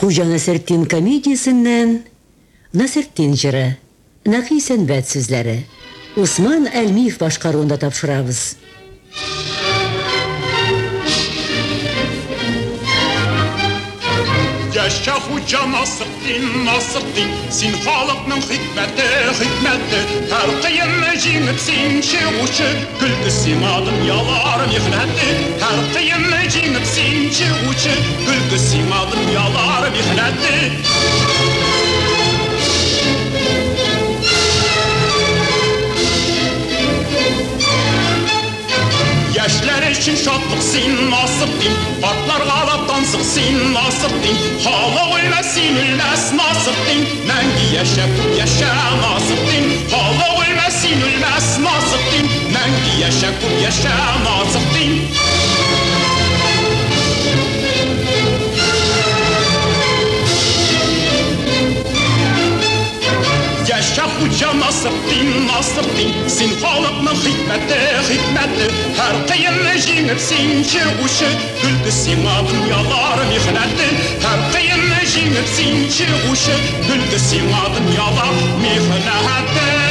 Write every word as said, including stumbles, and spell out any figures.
Хуҗа Насретдин комедиясеннән Насретдин җыры, Нәфис Сәнбәт сүзләре. Усман Әлмиев башкаруында тапшырабыз. Yaşa Hoca Nasreddin, Nasreddin, sen halkның hikmeti, hikmeti. Her kıyımı jingip sen çıgışı, güldü simadın yalar mihneti. Her kıyımı jingip sen çıgışı, güldü simadın yalar mihneti. Yaşlar için şadlık sen Nasreddin, kartlar ağlap dansık sen Nasreddin. Hala ölmez sen ölmez Nasreddin, məngi yaşa kut yaşa Nasreddin. Hala ölmez sen ölmez Nasreddin, məngi yaşa kut yaşa Nasreddin. Yaşa Hoca Nasreddin, Nasreddin, sen halkның hikmeti, hikmeti. Her kıyımı jingip sen çıgışı, güldü simadın yalar mihneti. Her kıyımı jingip sen çıgışı, güldü simadın yalar mihneti.